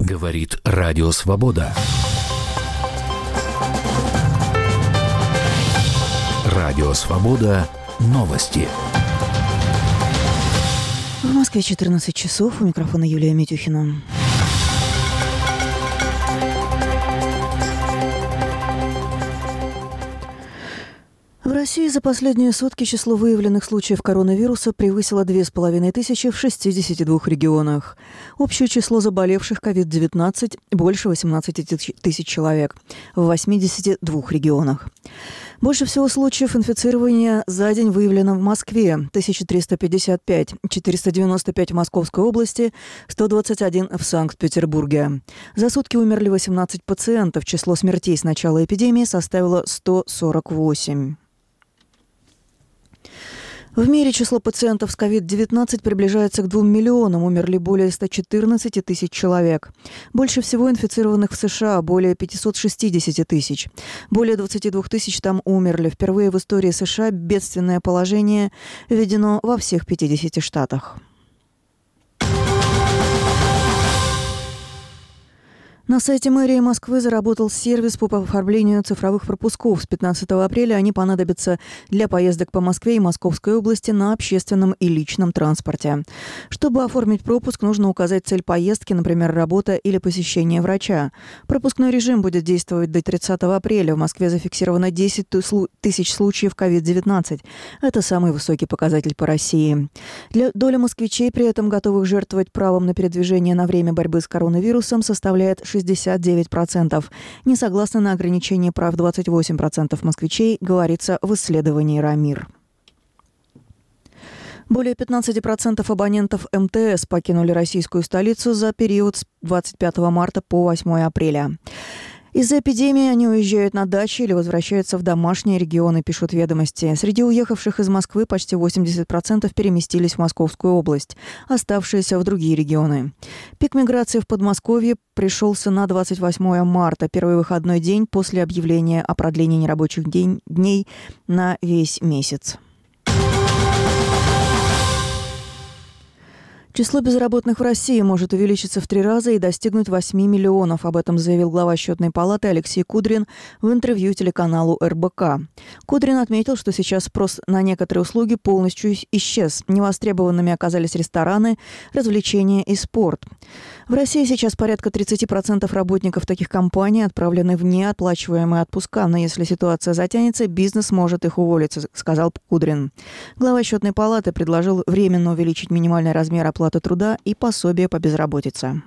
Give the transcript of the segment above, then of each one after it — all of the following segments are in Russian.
Говорит Радио Свобода. Радио Свобода. Новости. В Москве 14 часов. У микрофона Юлия Митюхина. В России за последние сутки число выявленных случаев коронавируса превысило 2500 в 62 регионах. Общее число заболевших COVID-19 больше 18 тысяч человек в 82 регионах. Больше всего случаев инфицирования за день выявлено в Москве – 1355, 495 в Московской области, 121 в Санкт-Петербурге. За сутки умерли 18 пациентов, число смертей с начала эпидемии составило 148. В мире число пациентов с COVID-19 приближается к 2 миллионам, умерли более 114 тысяч человек. Больше всего инфицированных в США – более 560 тысяч. Более 22 тысяч там умерли. Впервые в истории США бедственное положение введено во всех 50 штатах. На сайте мэрии Москвы заработал сервис по оформлению цифровых пропусков. С 15 апреля они понадобятся для поездок по Москве и Московской области на общественном и личном транспорте. Чтобы оформить пропуск, нужно указать цель поездки, например, работа или посещение врача. Пропускной режим будет действовать до 30 апреля. В Москве зафиксировано 10 тысяч случаев COVID-19. Это самый высокий показатель по России. Доля москвичей, при этом готовых жертвовать правом на передвижение на время борьбы с коронавирусом, составляет 69%. Не согласны на ограничение прав 28% москвичей, говорится в исследовании «Рамир». Более 15% абонентов МТС покинули российскую столицу за период с 25 марта по 8 апреля. Из-за эпидемии они уезжают на дачи или возвращаются в домашние регионы, пишут «Ведомости». Среди уехавших из Москвы почти 80% переместились в Московскую область, оставшиеся в другие регионы. Пик миграции в Подмосковье пришелся на 28 марта, первый выходной день после объявления о продлении нерабочих дней на весь месяц. Число безработных в России может увеличиться в 3 раза и достигнуть 8 миллионов. Об этом заявил глава Счетной палаты Алексей Кудрин в интервью телеканалу РБК. Кудрин отметил, что сейчас спрос на некоторые услуги полностью исчез. Невостребованными оказались рестораны, развлечения и спорт. В России сейчас порядка 30% работников таких компаний отправлены в неоплачиваемые отпуска. Но если ситуация затянется, бизнес может их уволить, сказал Кудрин. Глава Счетной палаты предложил временно увеличить минимальный размер оплаты труда и пособия по безработице.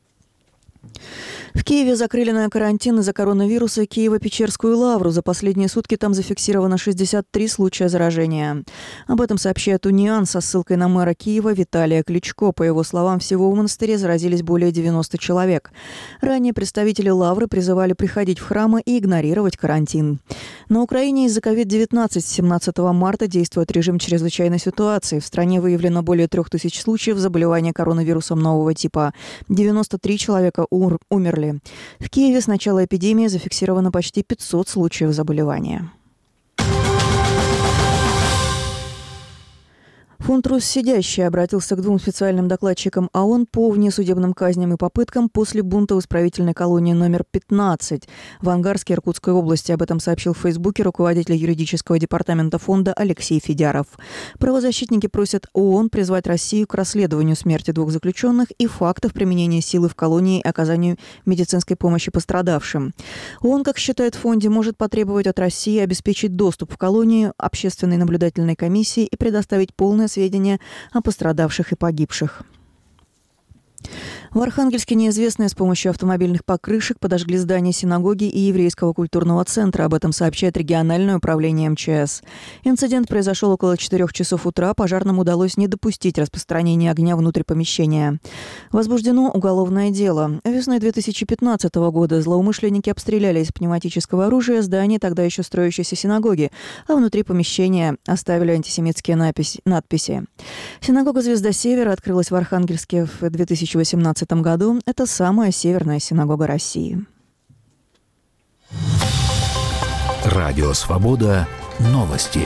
В Киеве закрыли на карантин из-за коронавируса Киево-Печерскую лавру. За последние сутки там зафиксировано 63 случая заражения. Об этом сообщает Униан со ссылкой на мэра Киева Виталия Кличко. По его словам, всего в монастыре заразились более 90 человек. Ранее представители лавры призывали приходить в храмы и игнорировать карантин. На Украине из-за COVID-19 с 17 марта действует режим чрезвычайной ситуации. В стране выявлено более 3000 случаев заболевания коронавирусом нового типа. 93 человека умерли. В Киеве с начала эпидемии зафиксировано почти 500 случаев заболевания. Фонд «Руссидящий» обратился к 2 специальным докладчикам ООН по внесудебным казням и попыткам после бунта в исправительной колонии номер 15 в Ангарске Иркутской области. Об этом сообщил в Фейсбуке руководитель юридического департамента фонда Алексей Федяров. Правозащитники просят ООН призвать Россию к расследованию смерти 2 заключенных и фактов применения силы в колонии и оказанию медицинской помощи пострадавшим. ООН, как считает в фонде, может потребовать от России обеспечить доступ в колонию общественной наблюдательной комиссии и предоставить полное сведения о пострадавших и погибших. В Архангельске неизвестные с помощью автомобильных покрышек подожгли здание синагоги и еврейского культурного центра. Об этом сообщает региональное управление МЧС. Инцидент произошел около 4 часов утра. Пожарным удалось не допустить распространения огня внутрь помещения. Возбуждено уголовное дело. Весной 2015 года злоумышленники обстреляли из пневматического оружия здание тогда еще строящейся синагоги, а внутри помещения оставили антисемитские надписи. Синагога «Звезда Севера» открылась в Архангельске в 2018 году. Это самая северная синагога России. Радио Свобода. Новости.